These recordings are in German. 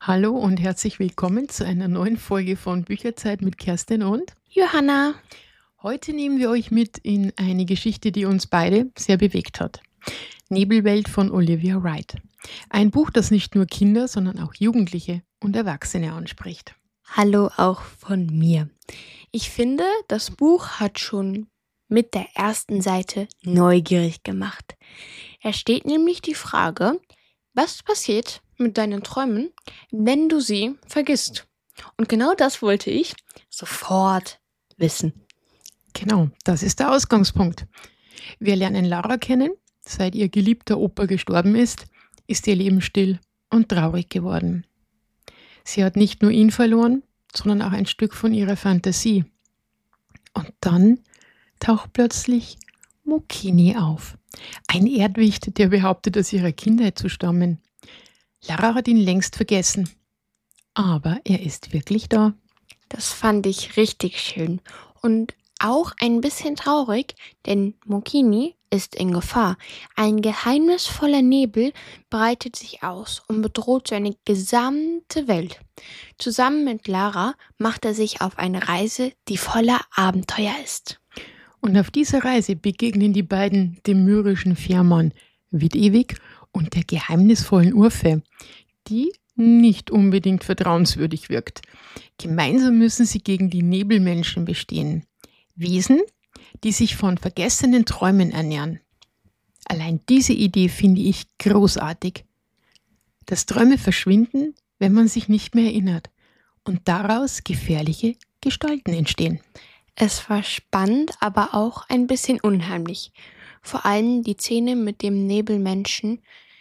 Hallo und herzlich willkommen zu einer neuen Folge von Bücherzeit mit Kerstin und Johanna. heute nehmen wir euch mit in eine Geschichte, die uns beide sehr bewegt hat. Nebelwelt von Olivia Wright. Ein Buch, das nicht nur Kinder, sondern auch Jugendliche und Erwachsene anspricht. Hallo auch von mir. Ich finde, das Buch hat schon mit der ersten Seite neugierig gemacht. Es steht nämlich die Frage, was passiert mit deinen Träumen, wenn du sie vergisst? Und genau das wollte ich sofort wissen. Genau, das ist der Ausgangspunkt. Wir lernen Lara kennen. Seit ihr geliebter Opa gestorben ist ihr Leben still und traurig geworden. Sie hat nicht nur ihn verloren, sondern auch ein Stück von ihrer Fantasie. Und dann taucht plötzlich Mokini auf. Ein Erdwicht, der behauptet, aus ihrer Kindheit zu stammen. Lara hat ihn längst vergessen. Aber er ist wirklich da. Das fand ich richtig schön und auch ein bisschen traurig, denn Mokini ist in Gefahr. Ein geheimnisvoller Nebel breitet sich aus und bedroht seine gesamte Welt. Zusammen mit Lara macht er sich auf eine Reise, die voller Abenteuer ist. Und auf dieser Reise begegnen die beiden dem myrrhischen Fährmann Widewig und der geheimnisvollen Urfe, die nicht unbedingt vertrauenswürdig wirkt. Gemeinsam müssen sie gegen die Nebelmenschen bestehen. Wesen, die sich von vergessenen Träumen ernähren. Allein diese Idee finde ich großartig. Dass Träume verschwinden, wenn man sich nicht mehr erinnert und daraus gefährliche Gestalten entstehen. Es war spannend, aber auch ein bisschen unheimlich. Vor allem die Szene mit den Nebelmenschen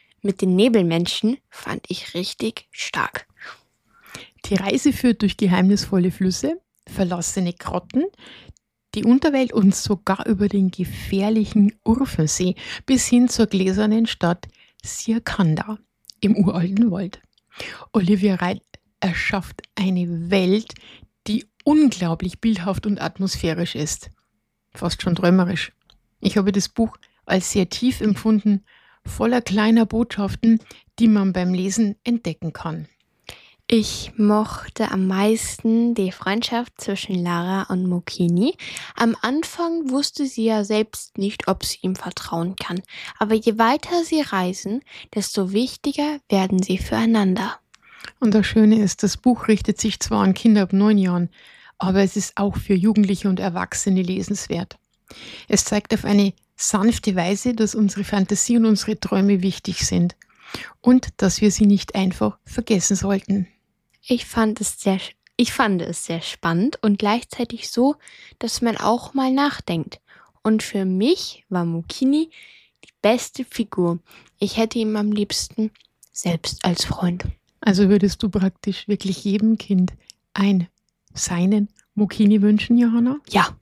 fand ich richtig stark. Die Reise führt durch geheimnisvolle Flüsse, verlassene Grotten, die Unterwelt und sogar über den gefährlichen Urfensee bis hin zur gläsernen Stadt Sirkanda im uralten Wald. Olivia Wright erschafft eine Welt, die unglaublich bildhaft und atmosphärisch ist. Fast schon träumerisch. Ich habe das Buch als sehr tief empfunden, voller kleiner Botschaften, die man beim Lesen entdecken kann. Ich mochte am meisten die Freundschaft zwischen Lara und Mokini. Am Anfang wusste sie ja selbst nicht, ob sie ihm vertrauen kann. Aber je weiter sie reisen, desto wichtiger werden sie füreinander. Und das Schöne ist, das Buch richtet sich zwar an Kinder ab 9 Jahren, aber es ist auch für Jugendliche und Erwachsene lesenswert. Es zeigt auf eine sanfte Weise, dass unsere Fantasie und unsere Träume wichtig sind und dass wir sie nicht einfach vergessen sollten. Ich fand es sehr spannend und gleichzeitig so, dass man auch mal nachdenkt. Und für mich war Mokini die beste Figur. Ich hätte ihn am liebsten selbst als Freund. Also würdest du praktisch wirklich jedem Kind seinen Mokini wünschen, Johanna? Ja.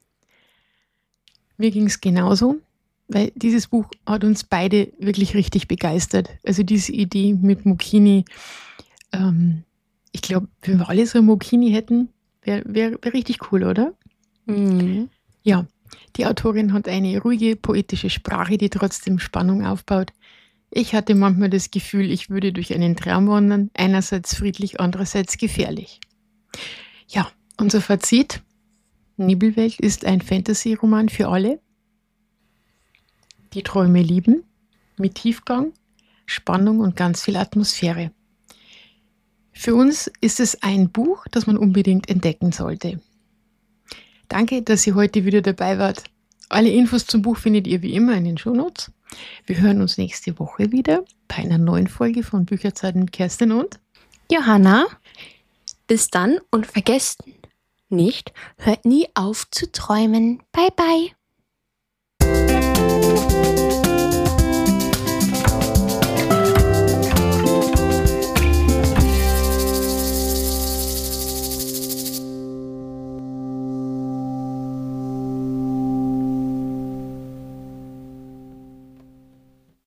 Mir ging es genauso, weil dieses Buch hat uns beide wirklich richtig begeistert. Also diese Idee mit Mokini, ich glaube, wenn wir alle so ein Mokini hätten, wäre richtig cool, oder? Mhm. Ja, die Autorin hat eine ruhige, poetische Sprache, die trotzdem Spannung aufbaut. Ich hatte manchmal das Gefühl, ich würde durch einen Traum wandern, einerseits friedlich, andererseits gefährlich. Ja, unser Fazit: Nebelwelt ist ein Fantasy-Roman für alle, die Träume lieben, mit Tiefgang, Spannung und ganz viel Atmosphäre. Für uns ist es ein Buch, das man unbedingt entdecken sollte. Danke, dass ihr heute wieder dabei wart. Alle Infos zum Buch findet ihr wie immer in den Shownotes. Wir hören uns nächste Woche wieder bei einer neuen Folge von Bücherzeit mit Kerstin und Johanna, bis dann und vergesst nicht, hört nie auf zu träumen. Bye bye.